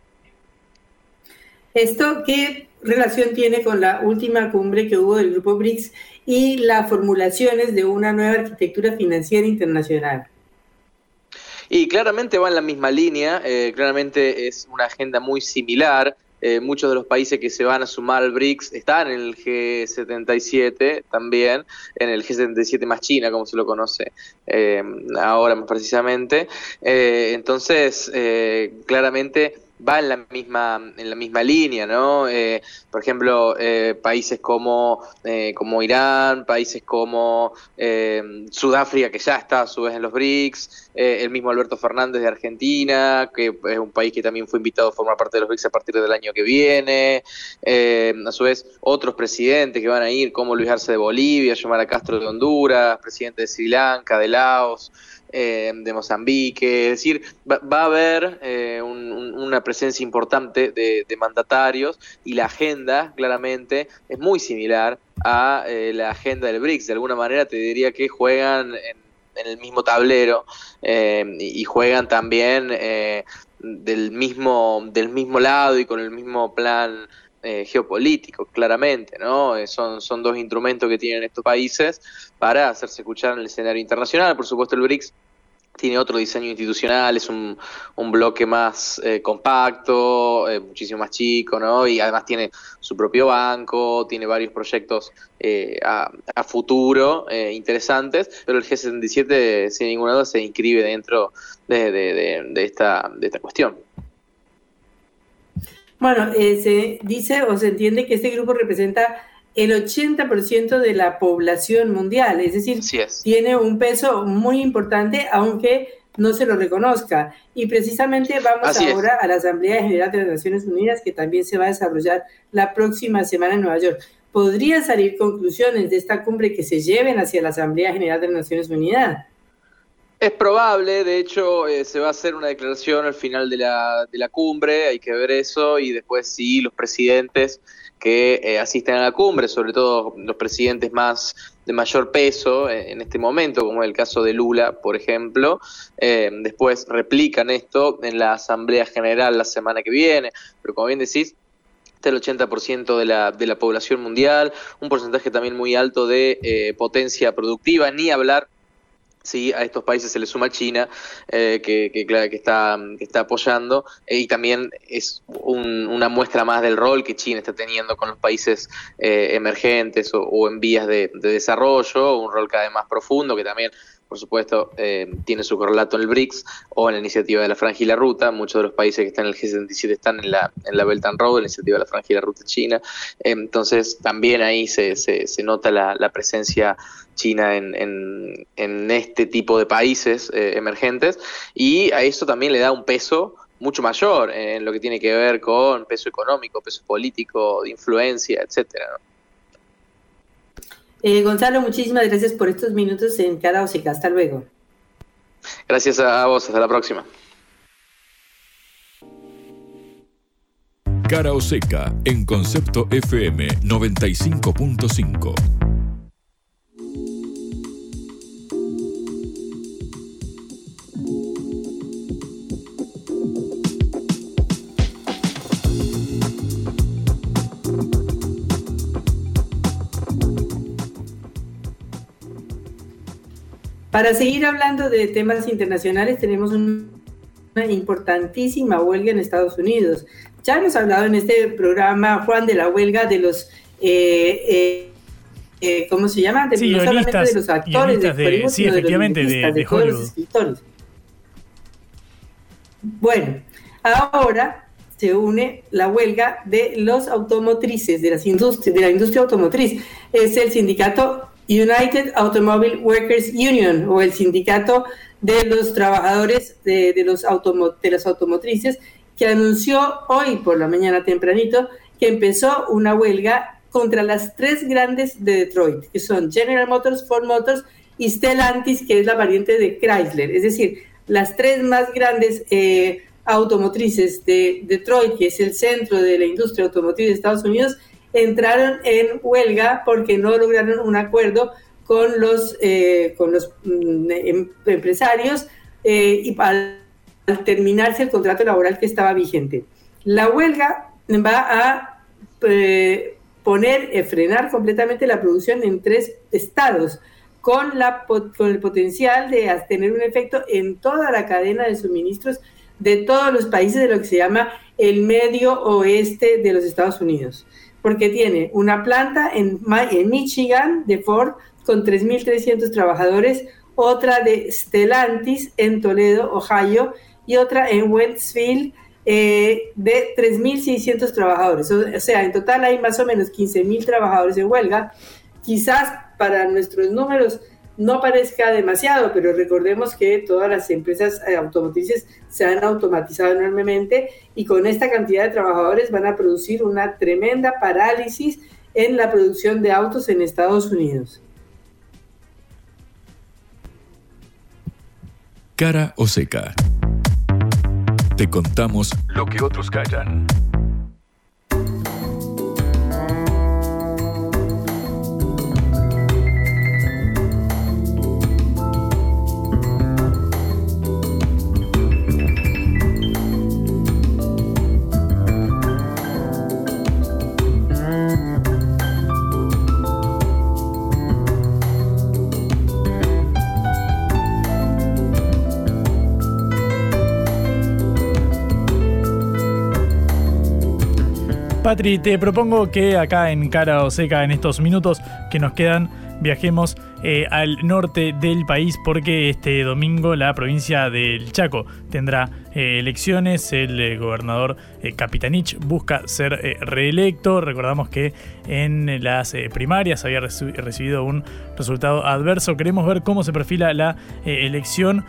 Speaker 12: ¿Esto qué relación tiene con la última cumbre que hubo del Grupo BRICS y las formulaciones de una nueva arquitectura financiera internacional?
Speaker 13: Y claramente va en la misma línea, claramente es una agenda muy similar. Muchos de los países que se van a sumar al BRICS están en el G77 también, en el G77 más China, como se lo conoce ahora más precisamente. Entonces, claramente va en la misma línea, ¿no? Por ejemplo, países como Irán, países como Sudáfrica, que ya está a su vez en los BRICS, el mismo Alberto Fernández de Argentina, que es un país que también fue invitado a formar parte de los BRICS a partir del año que viene, a su vez otros presidentes que van a ir, como Luis Arce de Bolivia, Xiomara Castro de Honduras, presidente de Sri Lanka, de Laos, de Mozambique. Es decir, va a haber una presencia importante de mandatarios, y la agenda claramente es muy similar a la agenda del BRICS. De alguna manera te diría que juegan en el mismo tablero, y juegan también del mismo lado y con el mismo plan geopolítico, claramente, ¿no? Son dos instrumentos que tienen estos países para hacerse escuchar en el escenario internacional. Por supuesto, el BRICS tiene otro diseño institucional, es un bloque más compacto, muchísimo más chico, ¿no? Y además tiene su propio banco, tiene varios proyectos a futuro interesantes, pero el G77 sin ninguna duda se inscribe dentro de esta cuestión.
Speaker 12: Bueno, se dice o se entiende que este grupo representa el 80% de la población mundial, es decir, tiene un peso muy importante, aunque no se lo reconozca. Y precisamente vamos ahora a la Asamblea General de las Naciones Unidas, que también se va a desarrollar la próxima semana en Nueva York. ¿Podrían salir conclusiones de esta cumbre que se lleven hacia la Asamblea General de las Naciones Unidas?
Speaker 13: Es probable, de hecho, se va a hacer una declaración al final de la cumbre, hay que ver eso, y después sí, los presidentes que asisten a la cumbre, sobre todo los presidentes de mayor peso en este momento, como es el caso de Lula, por ejemplo, después replican esto en la Asamblea General la semana que viene, pero como bien decís, está el 80% de la población mundial, un porcentaje también muy alto de potencia productiva, ni hablar. Sí, a estos países se le suma China, que está apoyando, y también es una muestra más del rol que China está teniendo con los países emergentes o en vías de desarrollo, un rol cada vez más profundo, que también, por supuesto, tiene su correlato en el BRICS o en la iniciativa de la Franja y la Ruta. Muchos de los países que están en el G77 están en la Belt and Road, en la iniciativa de la Franja y la Ruta China. Entonces, también ahí se nota la presencia China en este tipo de países emergentes, y a eso también le da un peso mucho mayor en lo que tiene que ver con peso económico, peso político, de influencia, etcétera, ¿no?
Speaker 12: Gonzalo, muchísimas gracias por estos minutos en Cara Oseca. Hasta luego.
Speaker 13: Gracias a vos, hasta la próxima.
Speaker 10: Cara Oseca en Concepto FM 95.5.
Speaker 12: Para seguir hablando de temas internacionales, tenemos un una importantísima huelga en Estados Unidos. Ya hemos hablado en este programa, Juan, de la huelga de los ¿cómo se llama? No solamente de los actores de Hollywood,
Speaker 11: sí, efectivamente, de
Speaker 12: todos los escritores. Bueno, ahora se une la huelga de los automotrices, de la industria automotriz. Es el sindicato United Automobile Workers Union, o el sindicato de los trabajadores de las automotrices, que anunció hoy por la mañana tempranito que empezó una huelga contra las tres grandes de Detroit, que son General Motors, Ford Motors y Stellantis, que es la variante de Chrysler. Es decir, las tres más grandes automotrices de Detroit, que es el centro de la industria automotriz de Estados Unidos, entraron en huelga porque no lograron un acuerdo con los empresarios y al terminarse el contrato laboral que estaba vigente. La huelga va a frenar completamente la producción en 3 estados, con el potencial de tener un efecto en toda la cadena de suministros de todos los países de lo que se llama el medio oeste de los Estados Unidos, porque tiene una planta en Michigan de Ford con 3.300 trabajadores, otra de Stellantis en Toledo, Ohio, y otra en Wentzville de 3.600 trabajadores. O sea, en total hay más o menos 15.000 trabajadores en huelga. Quizás para nuestros números no parezca demasiado, pero recordemos que todas las empresas automotrices se han automatizado enormemente y con esta cantidad de trabajadores van a producir una tremenda parálisis en la producción de autos en Estados Unidos.
Speaker 10: Cara o seca. Te contamos lo que otros callan.
Speaker 11: Patri, te propongo que acá en Cara o Seca, en estos minutos que nos quedan, viajemos al norte del país, porque este domingo la provincia del Chaco tendrá elecciones. El gobernador Capitanich busca ser reelecto. Recordamos que en las primarias había recibido un resultado adverso. Queremos ver cómo se perfila la elección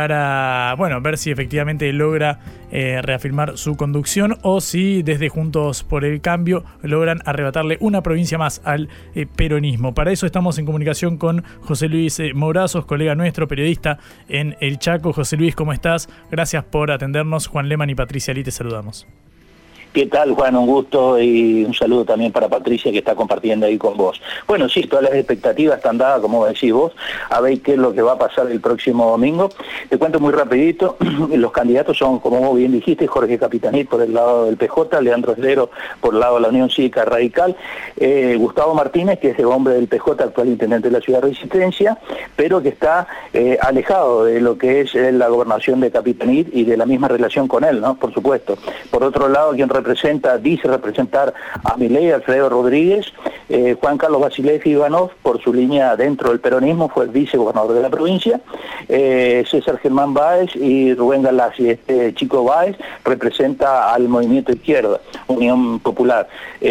Speaker 11: para, ver si efectivamente logra reafirmar su conducción o si desde Juntos por el Cambio logran arrebatarle una provincia más al peronismo. Para eso estamos en comunicación con José Luis Morazos, colega nuestro, periodista en El Chaco. José Luis, ¿cómo estás? Gracias por atendernos. Juan Lehmann y Patricia Lee te saludamos.
Speaker 14: ¿Qué tal, Juan? Un gusto y un saludo también para Patricia, que está compartiendo ahí con vos. Bueno, sí, todas las expectativas están dadas, como decís vos, a ver qué es lo que va a pasar el próximo domingo. Te cuento muy rapidito, los candidatos son, como vos bien dijiste, Jorge Capitanich por el lado del PJ, Leandro Eslero por el lado de la Unión Cívica Radical, Gustavo Martínez, que es el hombre del PJ, actual intendente de la Ciudad de Resistencia, pero que está alejado de lo que es la gobernación de Capitanich y de la misma relación con él, ¿no? Por supuesto. Por otro lado, quien dice representar a Milei, Alfredo Rodríguez, Juan Carlos Basilev Ivanov, por su línea dentro del peronismo, fue el vicegobernador de la provincia, César Germán Báez y Rubén Galassi. Este chico Báez representa al movimiento izquierda, Unión Popular.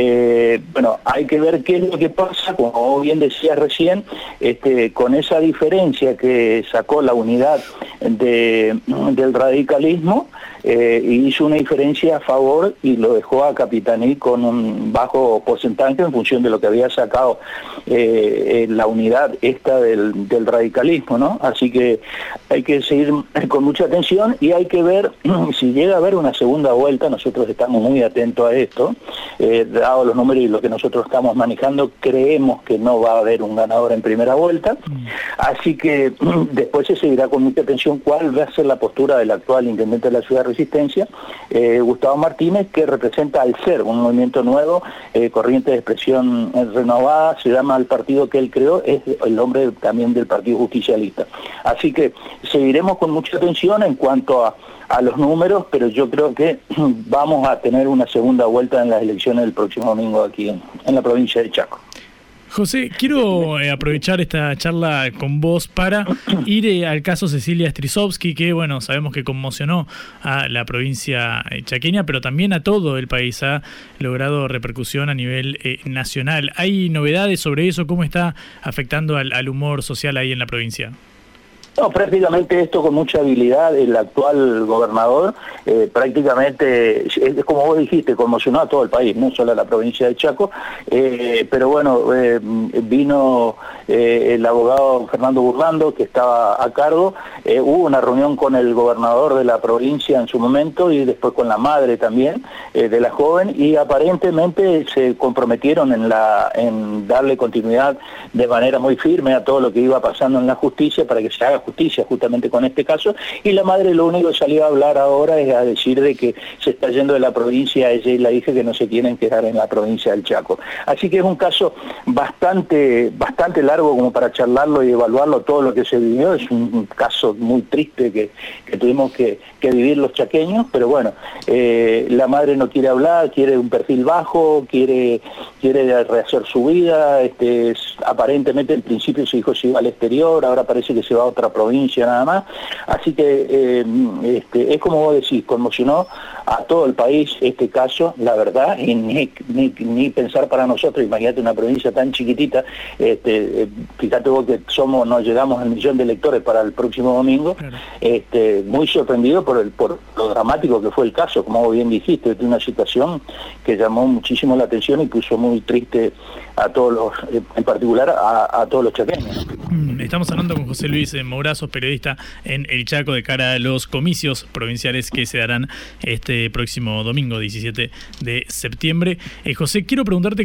Speaker 14: Hay que ver qué es lo que pasa, como bien decías recién, con esa diferencia que sacó la unidad del radicalismo, y hizo una diferencia a favor y lo dejó a Capitanich con un bajo porcentaje en función de lo que había sacado la unidad esta del radicalismo, ¿no? Así que hay que seguir con mucha atención y hay que ver si llega a haber una segunda vuelta. Nosotros estamos muy atentos a esto, dado los números y lo que nosotros estamos manejando, creemos que no va a haber un ganador en primera vuelta, así que después se seguirá con mucha atención cuál va a ser la postura del actual intendente de la Ciudad de Resistencia, Gustavo Martínez, que representa al SER, un movimiento nuevo, corriente de expresión renovada, se llama el partido que él creó, es el hombre también del Partido Justicialista. Así que seguiremos con mucha atención en cuanto a los números, pero yo creo que vamos a tener una segunda vuelta en las elecciones del próximo domingo aquí en la provincia de Chaco.
Speaker 11: José, quiero aprovechar esta charla con vos para ir al caso Cecilia Strisovsky, que bueno, sabemos que conmocionó a la provincia chaqueña, pero también a todo el país, ha logrado repercusión a nivel nacional. ¿Hay novedades sobre eso? ¿Cómo está afectando al humor social ahí en la provincia?
Speaker 14: No, prácticamente esto con mucha habilidad, el actual gobernador prácticamente, es como vos dijiste, conmocionó a todo el país, no solo a la provincia de Chaco, pero bueno, vino el abogado Fernando Burlando, que estaba a cargo, hubo una reunión con el gobernador de la provincia en su momento y después con la madre también de la joven, y aparentemente se comprometieron en darle continuidad de manera muy firme a todo lo que iba pasando en la justicia para que se haga justicia justamente con este caso, y la madre lo único que salió a hablar ahora es a decir de que se está yendo de la provincia, ella y la hija, que no se quieren quedar en la provincia del Chaco. Así que es un caso bastante largo como para charlarlo y evaluarlo todo lo que se vivió. Es un caso muy triste que tuvimos que vivir los chaqueños, pero bueno, la madre no quiere hablar, quiere un perfil bajo, quiere rehacer su vida, aparentemente en principio su hijo se iba al exterior, ahora parece que se va a otra provincia nada más, así que es como vos decís, conmocionó a todo el país este caso, la verdad, y ni pensar para nosotros, imagínate una provincia tan chiquitita, fíjate vos que no llegamos al 1 millón de electores para el próximo domingo, claro. Muy sorprendido por lo dramático que fue el caso, como vos bien dijiste, de una situación que llamó muchísimo la atención y puso muy triste a todos los, en particular a todos los chaqueños.
Speaker 11: Estamos hablando con José Luis Mourazos, periodista en El Chaco, de cara a los comicios provinciales que se darán este próximo domingo, 17 de septiembre. José, quiero preguntarte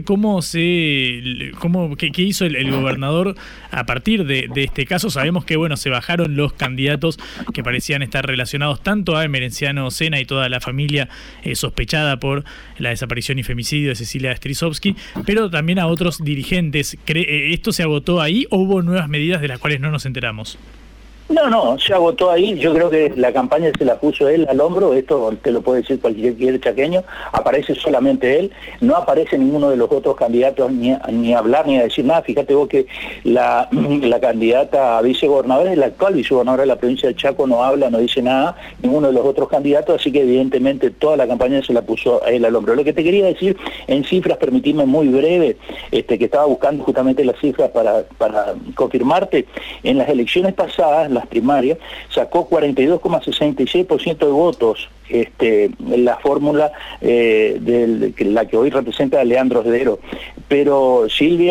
Speaker 11: qué hizo el gobernador a partir de este caso. Sabemos que se bajaron los candidatos que parecían estar relacionados tanto a Emerenciano Sena y toda la familia sospechada por la desaparición y femicidio de Cecilia Strisovsky, pero también a otros dirigentes. ¿Esto se agotó ahí o hubo nuevas medidas de las cuales no nos enteramos?
Speaker 14: No, se agotó ahí. Yo creo que la campaña se la puso él al hombro, esto te lo puede decir cualquier chaqueño, aparece solamente él, no aparece ninguno de los otros candidatos ni a hablar ni a decir nada. Fíjate vos que la candidata a vicegobernadora, el actual vicegobernador de la provincia de Chaco, no habla, no dice nada, ninguno de los otros candidatos, así que evidentemente toda la campaña se la puso a él al hombro. Lo que te quería decir en cifras, permitime muy breve, que estaba buscando justamente las cifras para confirmarte, en las elecciones pasadas, las primarias, sacó 42,66% de votos la fórmula la que hoy representa a Leandro Heredero, pero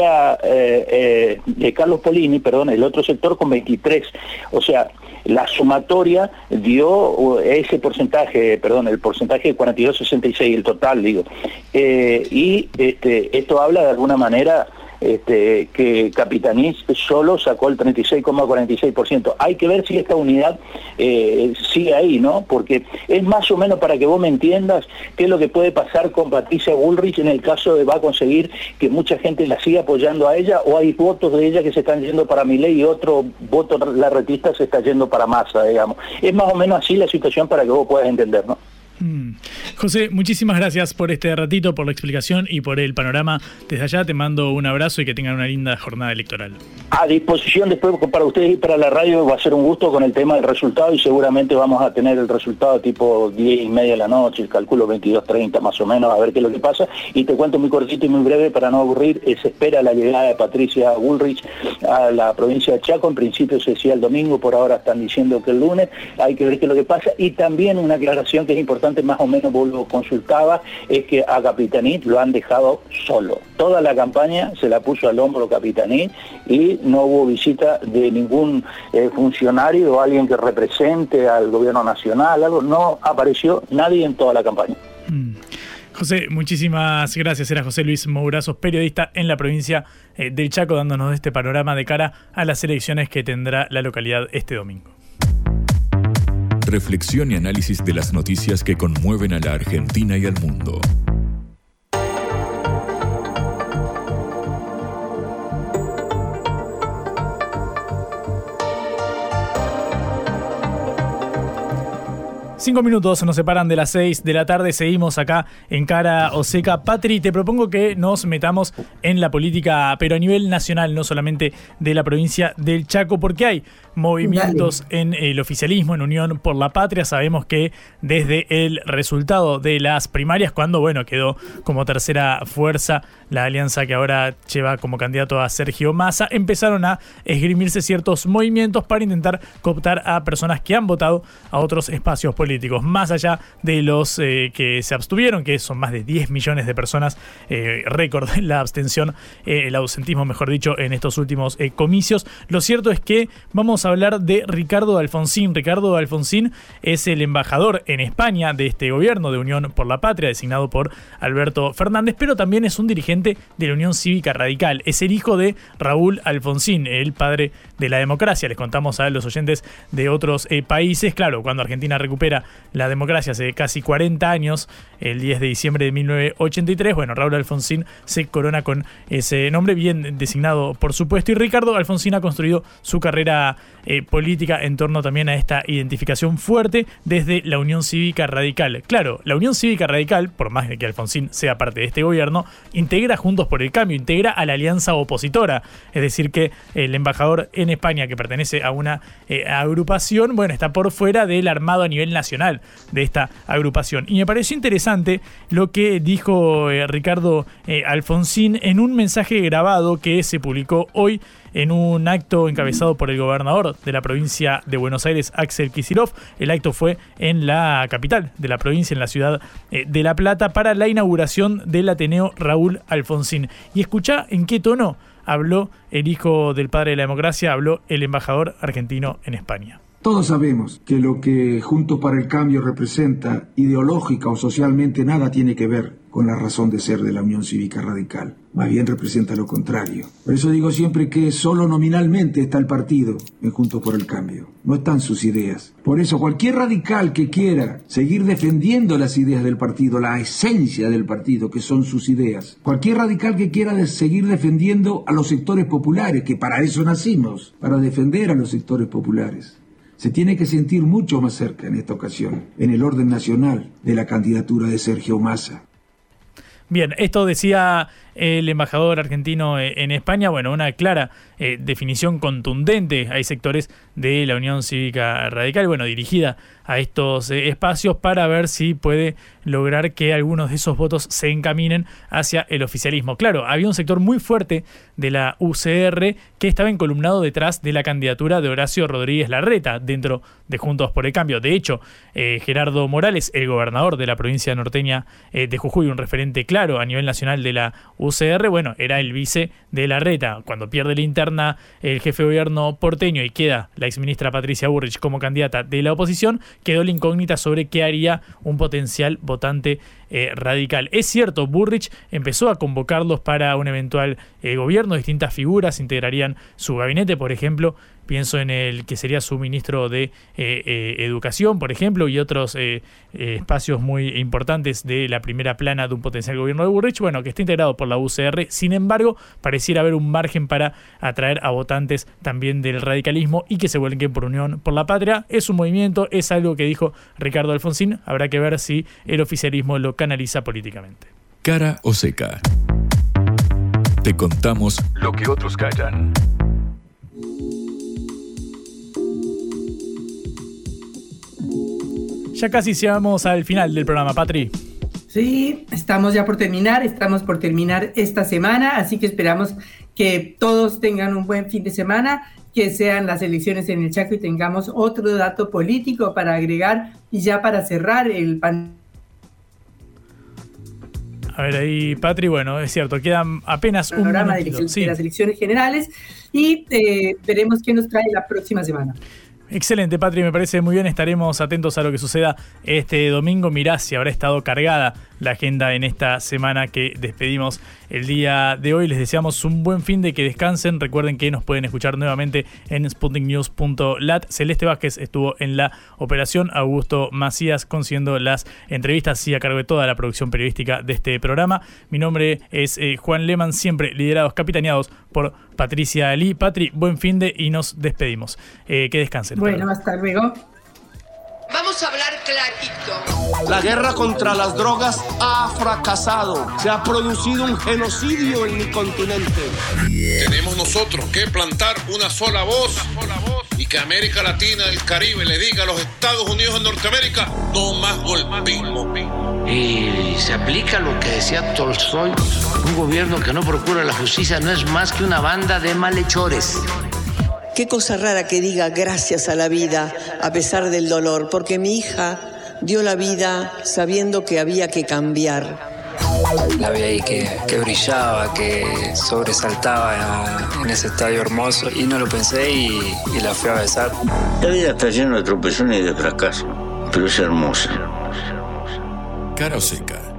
Speaker 14: Carlos Polini, el otro sector con 23%, o sea, la sumatoria dio ese porcentaje, el porcentaje de 42,66, el total, digo, y esto habla de alguna manera que Capitanich solo sacó el 36,46%. Hay que ver si esta unidad sigue ahí, ¿no? Porque es más o menos para que vos me entiendas qué es lo que puede pasar con Patricia Bullrich en el caso de va a conseguir que mucha gente la siga apoyando a ella, o hay votos de ella que se están yendo para Milei y otro voto larretista se está yendo para Massa, digamos. Es más o menos así la situación para que vos puedas entender, ¿no?
Speaker 11: José, muchísimas gracias por este ratito, por la explicación y por el panorama. Desde allá te mando un abrazo y que tengan una linda jornada electoral.
Speaker 14: A disposición después para ustedes y para la radio, va a ser un gusto con el tema del resultado, y seguramente vamos a tener el resultado tipo 10:30 de la noche, calculo 22:30 más o menos, a ver qué es lo que pasa. Y te cuento muy cortito y muy breve para no aburrir, se espera la llegada de Patricia Bullrich a la provincia de Chaco. En principio se decía el domingo, por ahora están diciendo que el lunes, hay que ver qué es lo que pasa. Y también una aclaración que es importante, más o menos vos lo consultaba, es que a Capitanich lo han dejado solo. Toda la campaña se la puso al hombro Capitanich y no hubo visita de ningún funcionario o alguien que represente al gobierno nacional, no apareció nadie en toda la campaña.
Speaker 11: José, muchísimas gracias. Era José Luis Mourazos, periodista en la provincia del Chaco, dándonos este panorama de cara a las elecciones que tendrá la localidad este domingo.
Speaker 10: reflexión y análisis de las noticias que conmueven a la Argentina y al mundo.
Speaker 11: Cinco minutos nos separan de las 6 de la tarde. Seguimos acá en Cara Oseca. Patri, te propongo que nos metamos en la política, pero a nivel nacional, no solamente de la provincia del Chaco, porque hay movimientos en el oficialismo, en Unión por la Patria. Sabemos que desde el resultado de las primarias, cuando quedó como tercera fuerza la alianza que ahora lleva como candidato a Sergio Massa, empezaron a esgrimirse ciertos movimientos para intentar cooptar a personas que han votado a otros espacios políticos. Más allá de los que se abstuvieron, que son más de 10 millones de personas, récord la abstención, el ausentismo, mejor dicho, en estos últimos comicios. Lo cierto es que vamos a hablar de Ricardo Alfonsín. Ricardo Alfonsín es el embajador en España de este gobierno de Unión por la Patria, designado por Alberto Fernández, pero también es un dirigente de la Unión Cívica Radical. Es el hijo de Raúl Alfonsín, el padre de la democracia. Les contamos a los oyentes de otros países. Claro, cuando Argentina recupera la democracia hace casi 40 años, el 10 de diciembre de 1983, Raúl Alfonsín se corona con ese nombre, bien designado por supuesto, y Ricardo Alfonsín ha construido su carrera política en torno también a esta identificación fuerte desde la Unión Cívica Radical. Claro, la Unión Cívica Radical, por más de que Alfonsín sea parte de este gobierno, integra Juntos por el Cambio, integra a la alianza opositora, es decir que el embajador en España, que pertenece a una agrupación, está por fuera del armado a nivel nacional de esta agrupación. Y me pareció interesante lo que dijo Ricardo Alfonsín en un mensaje grabado que se publicó hoy en un acto encabezado por el gobernador de la provincia de Buenos Aires, Axel Kicillof. El acto fue en la capital de la provincia, en la ciudad de La Plata, para la inauguración del Ateneo Raúl Alfonsín. Y escuchá en qué tono habló el hijo del padre de la democracia, habló el embajador argentino en España.
Speaker 15: Todos sabemos que lo que Juntos para el Cambio representa, ideológica o socialmente, nada tiene que ver con la razón de ser de la Unión Cívica Radical. Más bien representa lo contrario. Por eso digo siempre que solo nominalmente está el partido en Juntos por el Cambio. No están sus ideas. Por eso cualquier radical que quiera seguir defendiendo las ideas del partido, la esencia del partido, que son sus ideas, cualquier radical que quiera seguir defendiendo a los sectores populares, que para eso nacimos, para defender a los sectores populares, se tiene que sentir mucho más cerca en esta ocasión, en el orden nacional, de la candidatura de Sergio Massa.
Speaker 11: Bien, esto decía el embajador argentino en España, una clara definición contundente. Hay sectores de la Unión Cívica Radical, dirigida a estos espacios para ver si puede lograr que algunos de esos votos se encaminen hacia el oficialismo. Claro, había un sector muy fuerte de la UCR que estaba encolumnado detrás de la candidatura de Horacio Rodríguez Larreta dentro de Juntos por el Cambio. De hecho, Gerardo Morales, el gobernador de la provincia norteña de Jujuy, un referente claro a nivel nacional de la UCR, era el vice de Larreta. Cuando pierde la interna el jefe de gobierno porteño y queda la exministra Patricia Bullrich como candidata de la oposición, quedó la incógnita sobre qué haría un potencial votante radical. Es cierto, Bullrich empezó a convocarlos para un eventual gobierno. Distintas figuras integrarían su gabinete, por ejemplo, pienso en el que sería su ministro de Educación, por ejemplo, y otros espacios muy importantes de la primera plana de un potencial gobierno de Bullrich, que está integrado por la UCR. Sin embargo, pareciera haber un margen para atraer a votantes también del radicalismo y que se vuelquen por Unión por la Patria. Es un movimiento, es algo que dijo Ricardo Alfonsín. Habrá que ver si el oficialismo lo canaliza políticamente.
Speaker 10: Cara Oseca. Te contamos lo que otros callan.
Speaker 11: Ya casi llegamos al final del programa, Patri.
Speaker 12: Sí, estamos por terminar esta semana, así que esperamos que todos tengan un buen fin de semana, que sean las elecciones en el Chaco y tengamos otro dato político para agregar y ya para cerrar el
Speaker 11: A ver ahí, Patri, es cierto, quedan apenas un minutito.
Speaker 12: De las elecciones generales y veremos qué nos trae la próxima semana.
Speaker 11: Excelente, Patri, me parece muy bien. Estaremos atentos a lo que suceda este domingo. Mirá si habrá estado cargada la agenda en esta semana que despedimos el día de hoy. Les deseamos un buen fin de, que descansen. Recuerden que nos pueden escuchar nuevamente en sputniknews.lat. Celeste Vázquez estuvo en la operación, Augusto Macías consiguiendo las entrevistas y a cargo de toda la producción periodística de este programa. Mi nombre es Juan Lehmann, siempre liderados, capitaneados por Patricia Lee. Patri, buen fin de y nos despedimos. Que descansen.
Speaker 12: Bueno, hasta luego.
Speaker 3: Vamos a hablar clarito.
Speaker 16: La guerra contra las drogas ha fracasado. Se ha producido un genocidio en mi continente.
Speaker 17: Tenemos nosotros que plantar una sola voz y que América Latina, el Caribe, le diga a los Estados Unidos de Norteamérica: no más golpismo.
Speaker 18: Y se aplica lo que decía Tolstoy: un gobierno que no procura la justicia no es más que una banda de malhechores.
Speaker 19: Qué cosa rara que diga gracias a la vida a pesar del dolor, porque mi hija dio la vida sabiendo que había que cambiar.
Speaker 20: La vi ahí que brillaba, que sobresaltaba en ese estadio hermoso y no lo pensé y la fui a besar.
Speaker 6: La vida está llena de tropezones y de fracasos, pero es hermosa.
Speaker 10: Cara o Seca.